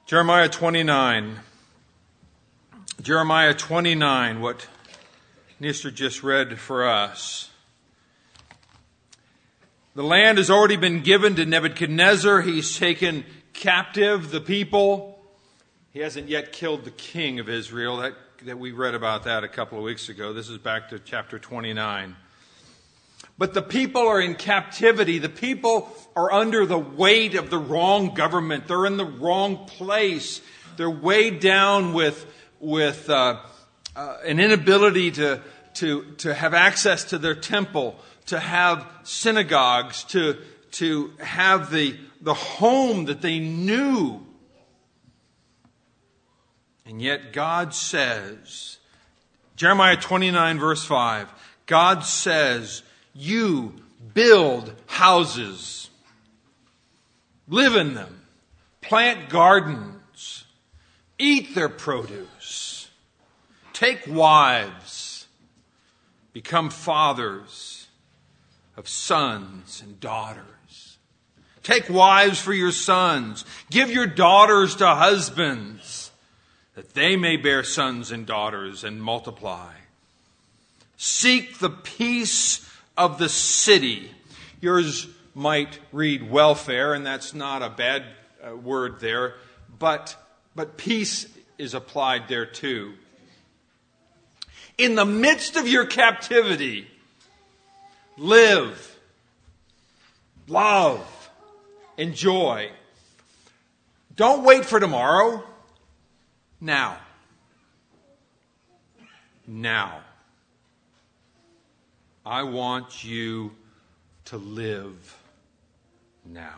Jeremiah 29. Jeremiah 29, what Nestor just read for us. The land has already been given to Nebuchadnezzar. He's taken captive the people. He hasn't yet killed the king of Israel. That we read about that a couple of weeks ago. This is back to chapter 29. But the people are in captivity. The people are under the weight of the wrong government. They're in the wrong place. They're weighed down with an inability to have access to their temple, to have synagogues, to have the home that they knew. And yet God says, Jeremiah 29 verse 5, God says, you build houses, live in them, plant gardens, eat their produce, take wives, become fathers of sons and daughters. Take wives for your sons, give your daughters to husbands, that they may bear sons and daughters and multiply. Seek the peace of the city. Yours might read welfare, and that's not a bad word there, but peace is applied there too. In the midst of your captivity, live, love, enjoy. Don't wait for tomorrow. Now. I want you to live now.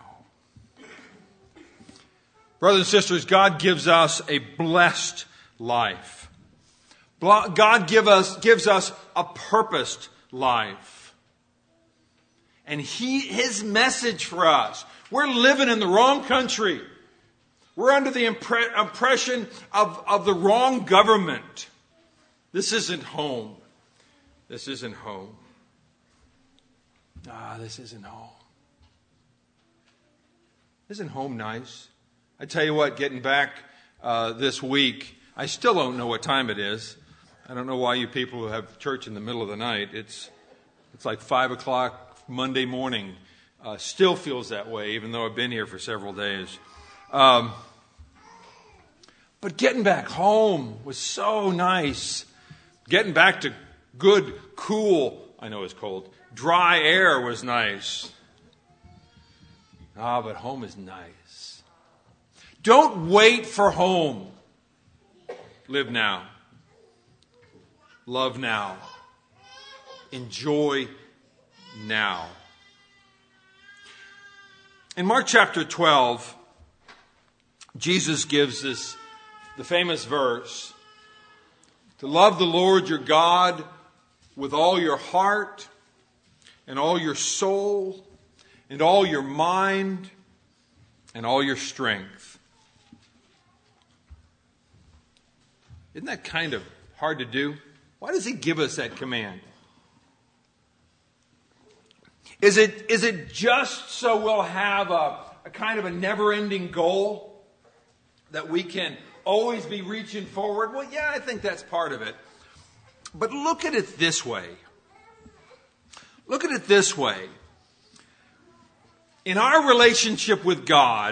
Brothers and sisters, God gives us a blessed life. God gives us a purposed life. And His message for us, we're living in the wrong country. We're under the oppression of the wrong government. This isn't home. This isn't home. This isn't home. Isn't home nice? I tell you what, getting back this week, I still don't know what time it is. I don't know why you people who have church in the middle of the night, it's like 5 o'clock Monday morning. Still feels that way, even though I've been here for several days. But getting back home was so nice. Getting back to good, cool, I know it's cold, dry air was nice. But home is nice. Don't wait for home. Live now. Love now. Enjoy now. In Mark chapter 12, Jesus gives the famous verse, to love the Lord your God with all your heart and all your soul and all your mind and all your strength. Isn't that kind of hard to do? Why does He give us that command? Is it just so we'll have a kind of a never-ending goal that we can always be reaching forward? Well, yeah, I think that's part of it. But look at it this way. Look at it this way. In our relationship with God,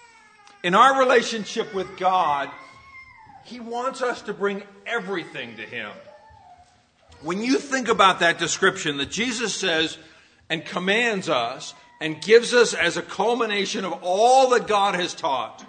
He wants us to bring everything to Him. When you think about that description that Jesus says and commands us and gives us as a culmination of all that God has taught,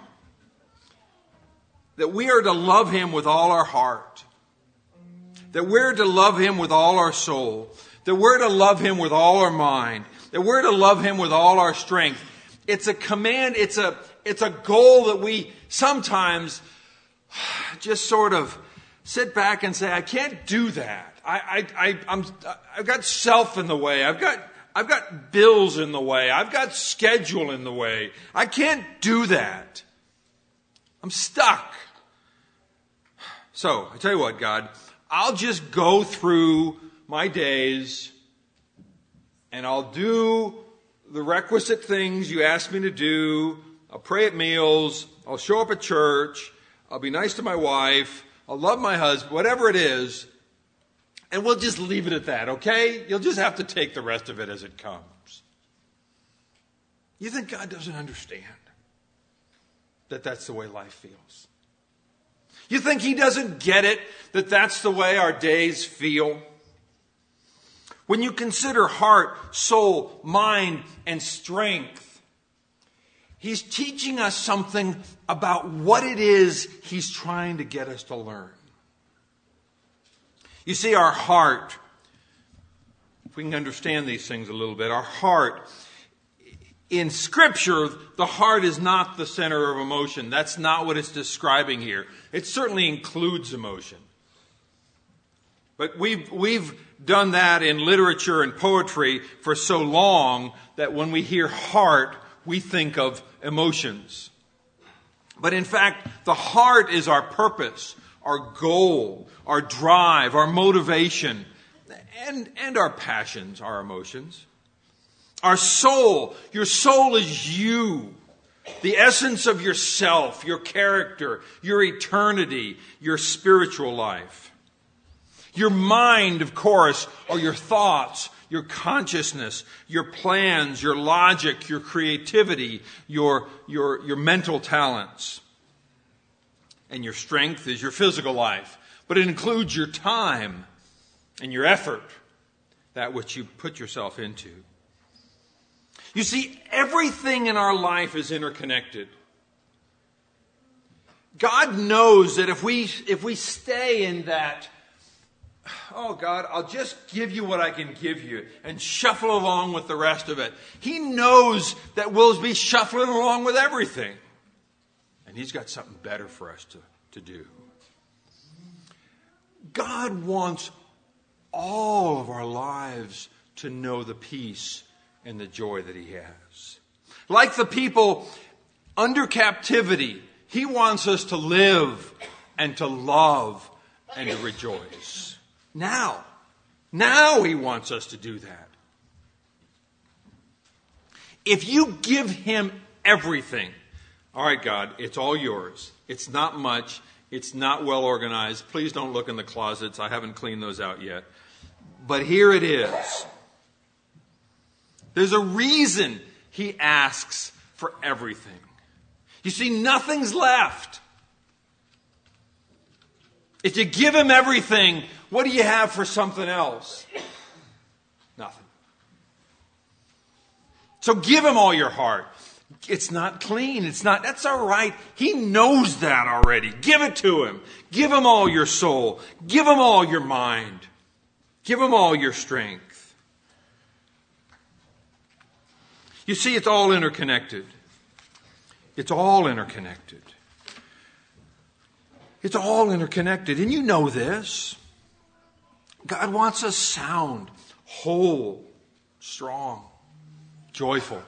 that we are to love Him with all our heart, that we're to love Him with all our soul, that we're to love Him with all our mind, that we're to love Him with all our strength. It's a command, it's a goal that we sometimes just sort of sit back and say, I can't do that. I've got self in the way. I've got bills in the way. I've got schedule in the way. I can't do that. I'm stuck. So, I tell you what, God, I'll just go through my days and I'll do the requisite things you ask me to do, I'll pray at meals. I'll show up at church. I'll be nice to my wife. I'll love my husband, whatever it is. And we'll just leave it at that, okay? You'll just have to take the rest of it as it comes. You think God doesn't understand that that's the way life feels? You think He doesn't get it that that's the way our days feel? When you consider heart, soul, mind, and strength, He's teaching us something about what it is He's trying to get us to learn. You see, our heart, if we can understand these things a little bit, our heart, in Scripture, the heart is not the center of emotion. That's not what it's describing here. It certainly includes emotion. But we've done that in literature and poetry for so long that when we hear heart, we think of emotions. But in fact, the heart is our purpose, our goal, our drive, our motivation, and our passions, our emotions. Our soul, your soul is you, the essence of yourself, your character, your eternity, your spiritual life. Your mind, of course, are your thoughts, your consciousness, your plans, your logic, your creativity, your mental talents. And your strength is your physical life. But it includes your time and your effort, that which you put yourself into. You see, everything in our life is interconnected. God knows that if we stay in that, oh God, I'll just give you what I can give you and shuffle along with the rest of it. He knows that we'll be shuffling along with everything. And He's got something better for us to do. God wants all of our lives to know the peace and the joy that He has. Like the people under captivity, He wants us to live and to love and to rejoice. Now He wants us to do that. If you give Him everything, all right, God, it's all yours. It's not much. It's not well organized. Please don't look in the closets. I haven't cleaned those out yet. But here it is. There's a reason He asks for everything. You see, nothing's left. If you give Him everything, what do you have for something else? Nothing. So give Him all your heart. It's not clean. That's all right. He knows that already. Give it to Him. Give Him all your soul. Give Him all your mind. Give Him all your strength. You see, it's all interconnected. It's all interconnected. It's all interconnected. And you know this. God wants us sound, whole, strong, joyful.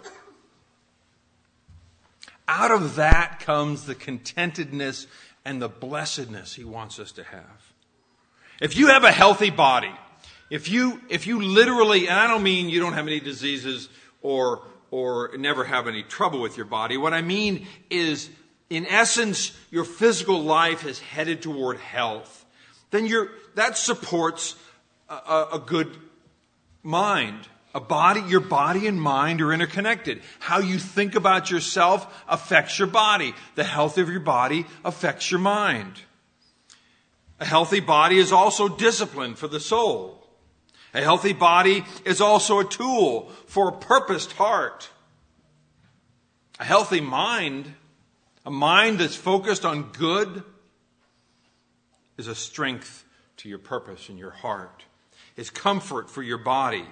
Out of that comes the contentedness and the blessedness He wants us to have. If you have a healthy body, if you literally, and I don't mean you don't have any diseases or never have any trouble with your body. What I mean is, in essence, your physical life is headed toward health. Then that supports a good mind. Your body and mind are interconnected. How you think about yourself affects your body. The health of your body affects your mind. A healthy body is also discipline for the soul. A healthy body is also a tool for a purposed heart. A healthy mind, a mind that's focused on good, is a strength to your purpose in your heart. It's comfort for your body.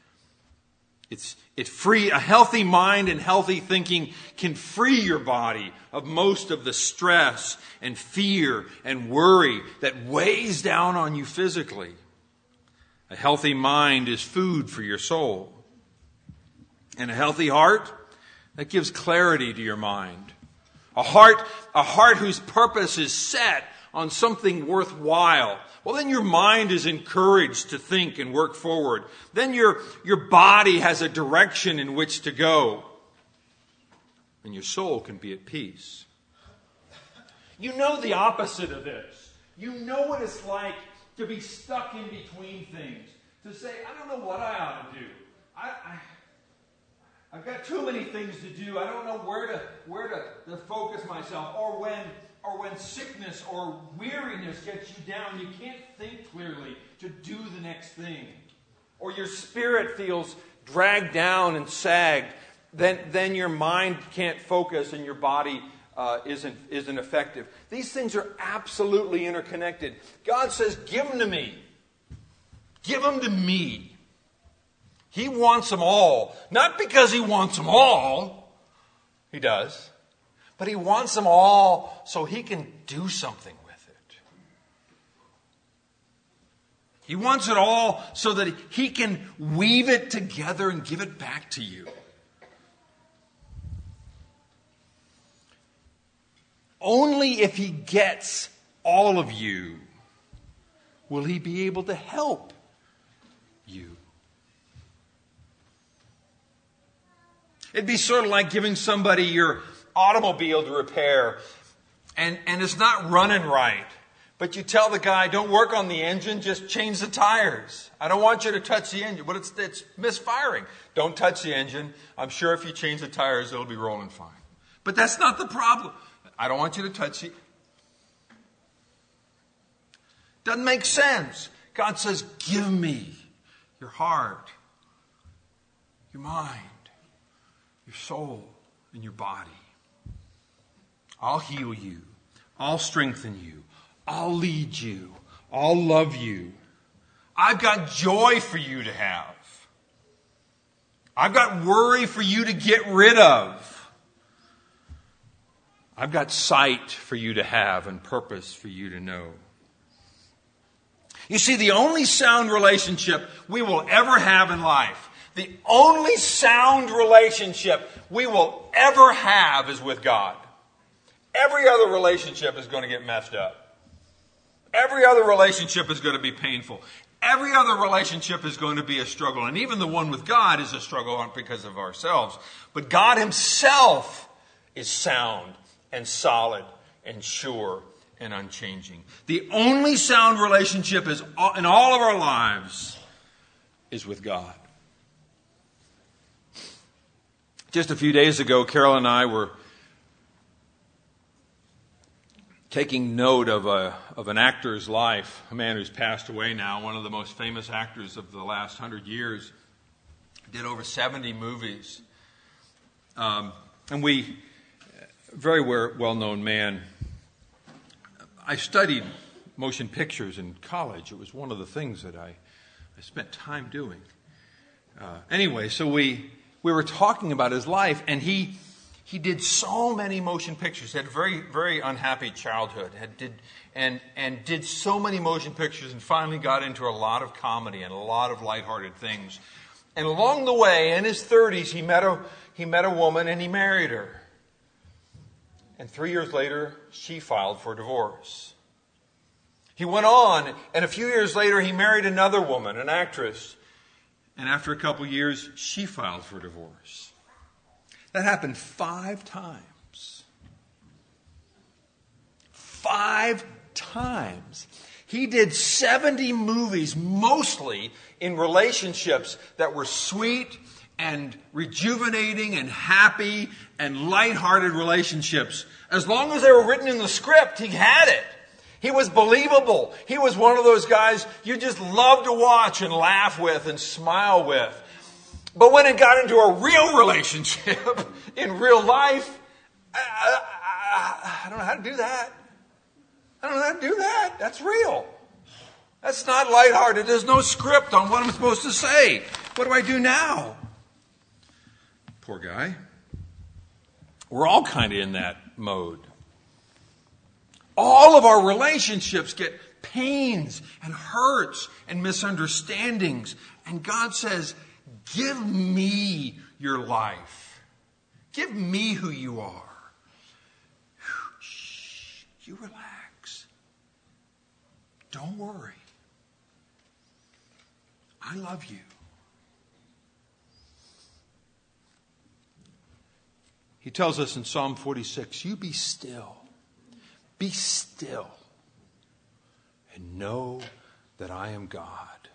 It's free. A healthy mind and healthy thinking can free your body of most of the stress and fear and worry that weighs down on you physically. A healthy mind is food for your soul. And a healthy heart, that gives clarity to your mind. A heart whose purpose is set on something worthwhile. Well, then your mind is encouraged to think and work forward. Then your body has a direction in which to go. and your soul can be at peace. You know the opposite of this. You know what it's like to be stuck in between things. To say, I don't know what I ought to do. I've got too many things to do. I don't know where to focus myself. Or when sickness or weariness gets you down, you can't think clearly to do the next thing. Or your spirit feels dragged down and sagged. Then your mind can't focus and your body isn't effective. These things are absolutely interconnected. God says, give them to me. Give them to me. He wants them all. Not because He wants them all. He does. But He wants them all so He can do something with it. He wants it all so that He can weave it together and give it back to you. Only if He gets all of you will He be able to help you. It'd be sort of like giving somebody your automobile to repair and it's not running right. But you tell the guy, don't work on the engine, just change the tires. I don't want you to touch the engine. But it's misfiring. Don't touch the engine. I'm sure if you change the tires, it'll be rolling fine. But that's not the problem. I don't want you to touch it. Doesn't make sense. God says, give me your heart, your mind, your soul, and your body. I'll heal you. I'll strengthen you. I'll lead you. I'll love you. I've got joy for you to have. I've got worry for you to get rid of. I've got sight for you to have and purpose for you to know. You see, the only sound relationship we will ever have in life, the only sound relationship we will ever have is with God. Every other relationship is going to get messed up. Every other relationship is going to be painful. Every other relationship is going to be a struggle. And even the one with God is a struggle, not because of ourselves. But God Himself is sound and solid and sure and unchanging. The only sound relationship is in all of our lives is with God. Just a few days ago, Carol and I were taking note of an actor's life, a man who's passed away now, one of the most famous actors of the last 100 years, did over 70 movies. And very well-known man. I studied motion pictures in college. It was one of the things that I spent time doing. Anyway, so we were talking about his life, and he did so many motion pictures. He had a very, very unhappy childhood. Did so many motion pictures, and finally got into a lot of comedy and a lot of lighthearted things. And along the way, in his 30s, he met a woman and he married her. And 3 years later, she filed for divorce. He went on, and a few years later, he married another woman, an actress. And after a couple years, she filed for divorce. That happened 5 times. 5 times. He did 70 movies, mostly in relationships that were sweet and rejuvenating and happy and lighthearted relationships. As long as they were written in the script, he had it. He was believable. He was one of those guys you just love to watch and laugh with and smile with. But when it got into a real relationship in real life, I don't know how to do that. I don't know how to do that. That's real. That's not lighthearted. There's no script on what I'm supposed to say. What do I do now? Poor guy. We're all kind of in that mode. All of our relationships get pains and hurts and misunderstandings. And God says, give me your life. Give me who you are. Shh, you relax. Don't worry. I love you. He tells us in Psalm 46, you be still, and know that I am God.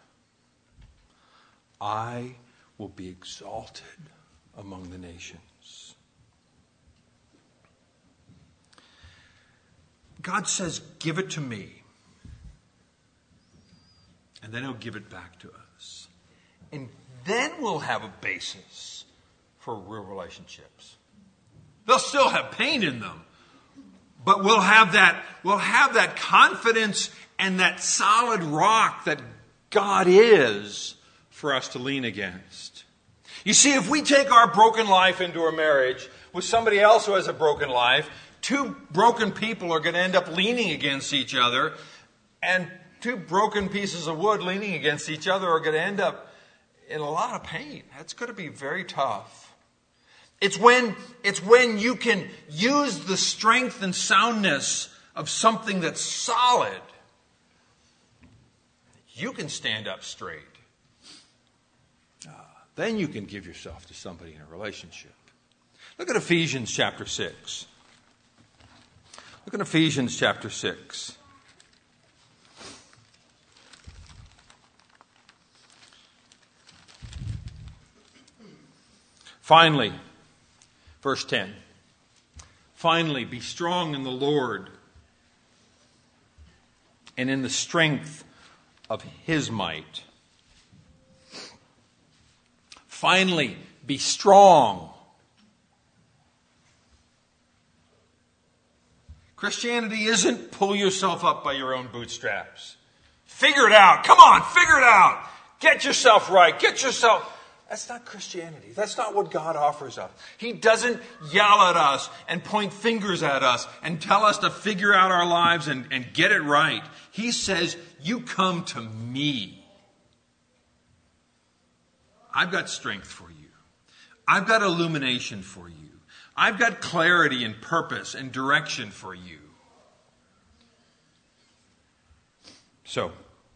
I will be exalted among the nations. God says, give it to me. And then he'll give it back to us. And then we'll have a basis for real relationships. They'll still have pain in them. But we'll have that confidence and that solid rock that God is for us to lean against. You see, if we take our broken life into a marriage with somebody else who has a broken life, two broken people are going to end up leaning against each other, and two broken pieces of wood leaning against each other are going to end up in a lot of pain. That's going to be very tough. It's when you can use the strength and soundness of something that's solid. You can stand up straight. Then you can give yourself to somebody in a relationship. Look at Ephesians chapter 6. Look at Ephesians chapter 6. Finally, verse 10. Finally, be strong in the Lord and in the strength of His might. Finally, be strong. Christianity isn't pull yourself up by your own bootstraps. Figure it out. Come on, figure it out. Get yourself right. That's not Christianity. That's not what God offers us. He doesn't yell at us and point fingers at us and tell us to figure out our lives and get it right. He says, you come to me. I've got strength for you. I've got illumination for you. I've got clarity and purpose and direction for you. So,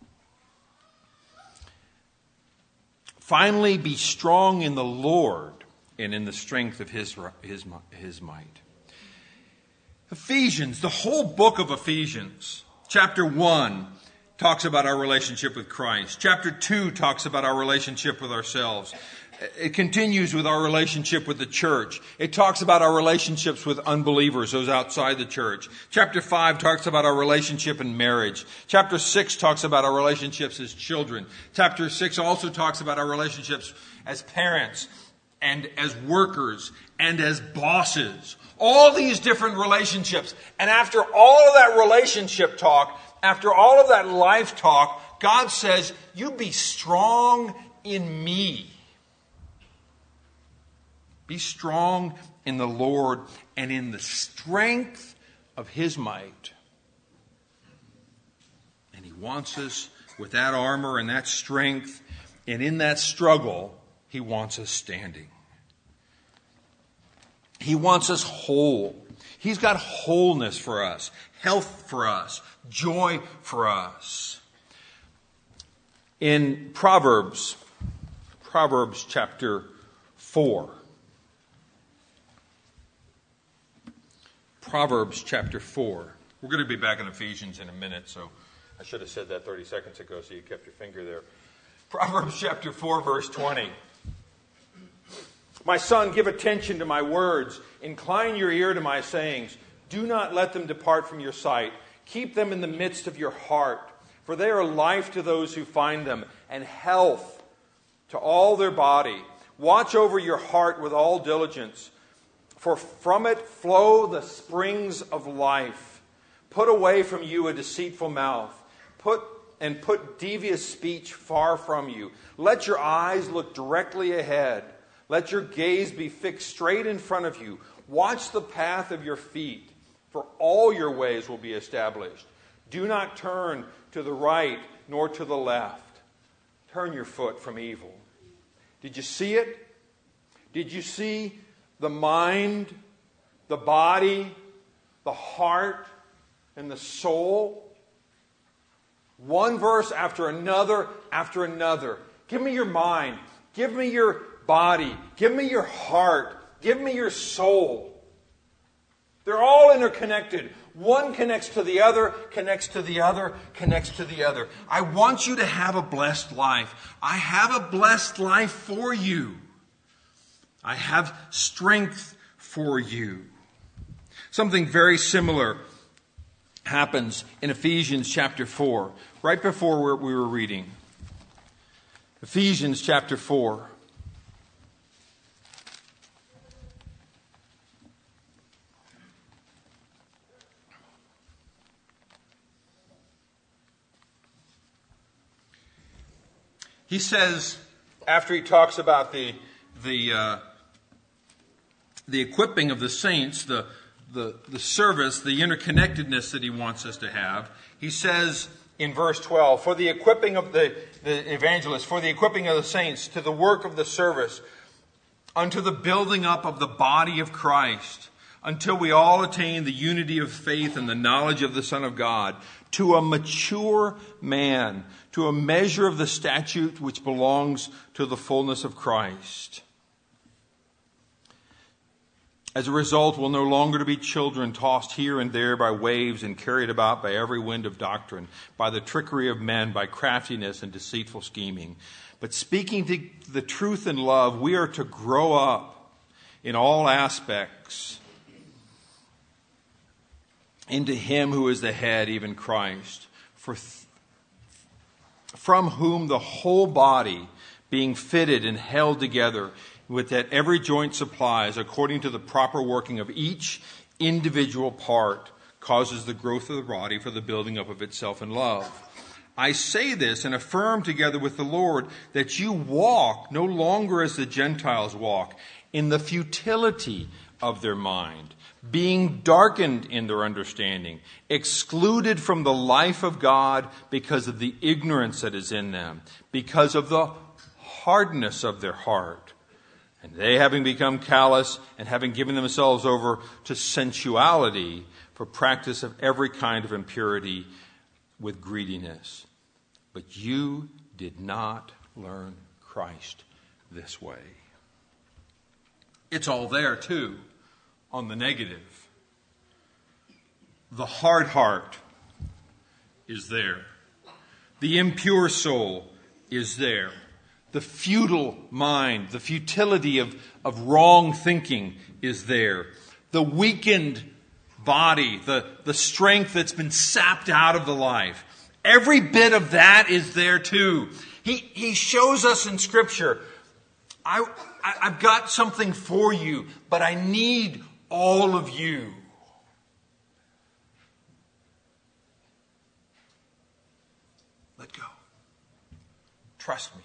finally, be strong in the Lord and in the strength of His might. Ephesians, the whole book of Ephesians, chapter 1 talks about our relationship with Christ. Chapter 2 talks about our relationship with ourselves. It continues with our relationship with the church. It talks about our relationships with unbelievers, those outside the church. Chapter 5 talks about our relationship in marriage. Chapter 6 talks about our relationships as children. Chapter 6 also talks about our relationships as parents and as workers and as bosses. All these different relationships. And after all of that relationship talk, after all of that life talk, God says, you be strong in me. Be strong in the Lord and in the strength of His might. And He wants us with that armor and that strength. And in that struggle, He wants us standing. He wants us whole. He's got wholeness for us, health for us, joy for us. In Proverbs chapter 4. Proverbs chapter 4. We're going to be back in Ephesians in a minute, so I should have said that 30 seconds ago so you kept your finger there. Proverbs chapter 4, verse 20. My son, give attention to my words. Incline your ear to my sayings. Do not let them depart from your sight. Keep them in the midst of your heart, for they are life to those who find them, and health to all their body. Watch over your heart with all diligence, for from it flow the springs of life. Put away from you a deceitful mouth. Put devious speech far from you. Let your eyes look directly ahead. Let your gaze be fixed straight in front of you. Watch the path of your feet, for all your ways will be established. Do not turn to the right nor to the left. Turn your foot from evil. Did you see it? Did you see the mind, the body, the heart, and the soul? One verse after another after another. Give me your mind. Give me your body. Give me your heart. Give me your soul. They're all interconnected. One connects to the other, connects to the other, connects to the other. I want you to have a blessed life. I have a blessed life for you. I have strength for you. Something very similar happens in Ephesians chapter 4, right before we were reading. Ephesians chapter 4. He says, after he talks about the equipping of the saints, the service, the interconnectedness that he wants us to have, he says in verse 12, for the equipping of the evangelists, for the equipping of the saints, to the work of the service, unto the building up of the body of Christ, until we all attain the unity of faith and the knowledge of the Son of God, to a mature man, to a measure of the stature which belongs to the fullness of Christ. As a result, we'll no longer be children tossed here and there by waves and carried about by every wind of doctrine, by the trickery of men, by craftiness and deceitful scheming. But speaking the truth in love, we are to grow up in all aspects into Him who is the head, even Christ, from whom the whole body, being fitted and held together with that every joint supplies, according to the proper working of each individual part, causes the growth of the body for the building up of itself in love. I say this and affirm together with the Lord that you walk no longer as the Gentiles walk, in the futility of their mind, being darkened in their understanding, excluded from the life of God because of the ignorance that is in them, because of the hardness of their heart. And they, having become callous and having given themselves over to sensuality for practice of every kind of impurity with greediness. But you did not learn Christ this way. It's all there, too, on the negative. The hard heart is there. The impure soul is there. The futile mind, the futility of wrong thinking is there. The weakened body, the strength that's been sapped out of the life. Every bit of that is there too. He shows us in Scripture, I've got something for you, but I need all of you. Let go. Trust me.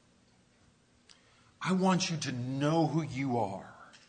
I want you to know who you are.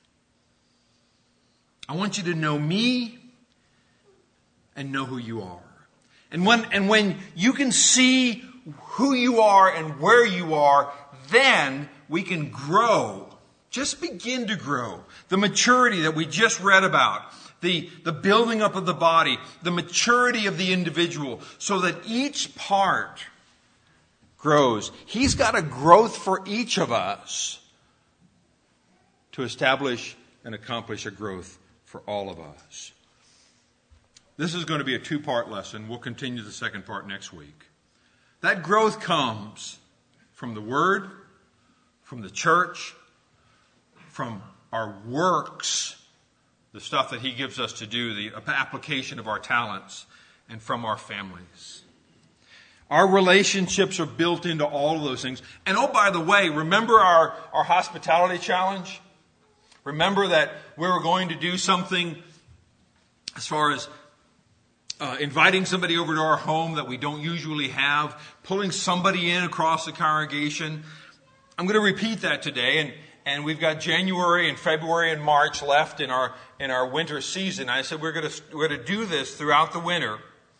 I want you to know me and know who you are. And when you can see who you are and where you are, then we can grow. Just begin to grow. The maturity that we just read about. The building up of the body. The maturity of the individual. So that each part grows. He's got a growth for each of us to establish and accomplish a growth for all of us. This is going to be a 2-part lesson. We'll continue the second part next week. That growth comes from the Word, from the church, from our works, the stuff that He gives us to do, the application of our talents, and from our families. Our relationships are built into all of those things. And oh, by the way, remember our hospitality challenge? Remember that we were going to do something as far as inviting somebody over to our home that we don't usually have, pulling somebody in across the congregation. I'm going to repeat that today, and we've got January and February and March left in our winter season. I said we're going to do this throughout the winter.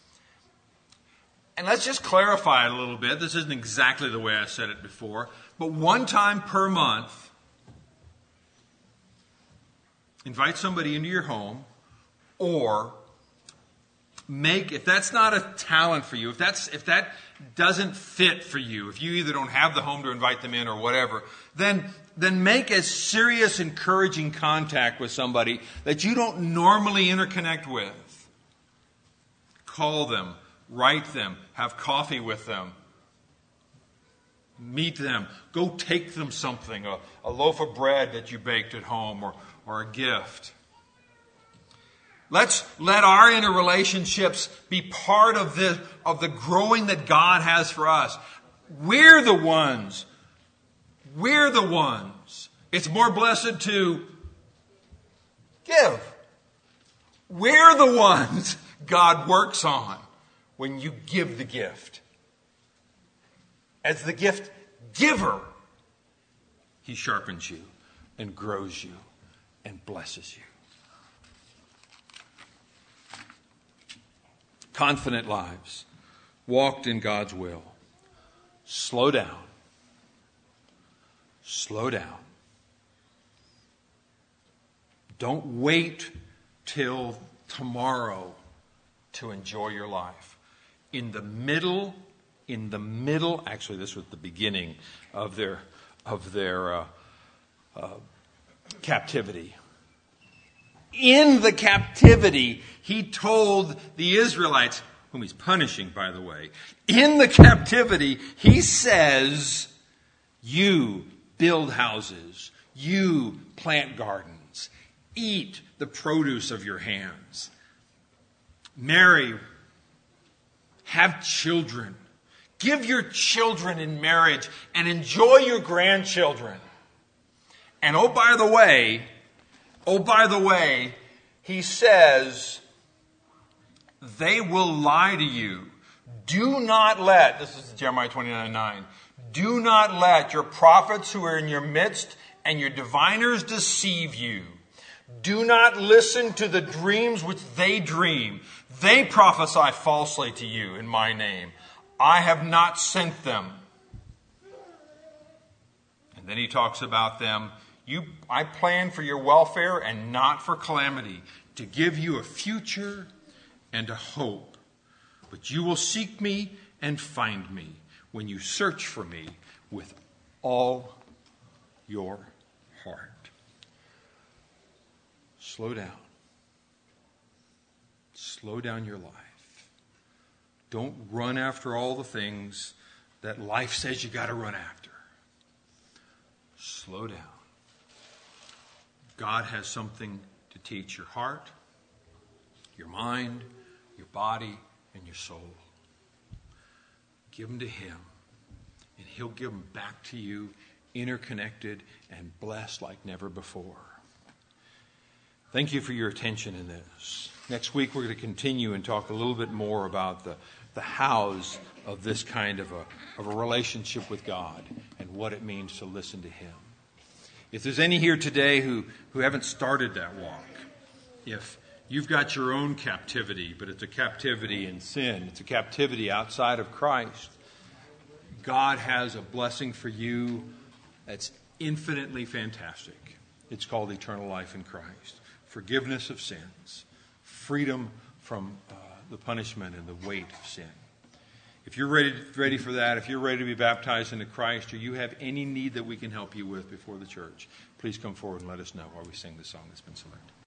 And let's just clarify it a little bit. This isn't exactly the way I said it before, but one time per month, invite somebody into your home, or If that's not a talent for you, if that doesn't fit for you, if you either don't have the home to invite them in or whatever, then make a serious, encouraging contact with somebody that you don't normally interconnect with. Call them, write them, have coffee with them, meet them, go take them something, a loaf of bread that you baked at home or a gift. Let's let our interrelationships be part of the growing that God has for us. We're the ones. It's more blessed to give. We're the ones God works on when you give the gift. As the gift giver, He sharpens you and grows you and blesses you. Confident lives, walked in God's will. Slow down. Slow down. Don't wait till tomorrow to enjoy your life. In the middle, actually this was the beginning of their captivity. In the captivity, He told the Israelites, whom He's punishing, by the way, in the captivity, He says, you build houses, you plant gardens, eat the produce of your hands, marry, have children, give your children in marriage, and enjoy your grandchildren. And oh, by the way, He says, they will lie to you. Do not let, this is Jeremiah 29:9, do not let your prophets who are in your midst and your diviners deceive you. Do not listen to the dreams which they dream. They prophesy falsely to you in my name. I have not sent them. And then He talks about them. I plan for your welfare and not for calamity, to give you a future and a hope. But you will seek me and find me when you search for me with all your heart. Slow down. Slow down your life. Don't run after all the things that life says you got to run after. Slow down. God has something to teach your heart, your mind, your body, and your soul. Give them to Him, and He'll give them back to you, interconnected and blessed like never before. Thank you for your attention in this. Next week we're going to continue and talk a little bit more about the hows of this kind of a relationship with God and what it means to listen to Him. If there's any here today who haven't started that walk, if you've got your own captivity, but it's a captivity in sin, it's a captivity outside of Christ, God has a blessing for you that's infinitely fantastic. It's called eternal life in Christ. Forgiveness of sins. Freedom from the punishment and the weight of sin. If you're ready for that, if you're ready to be baptized into Christ, or you have any need that we can help you with before the church, please come forward and let us know while we sing the song that's been selected.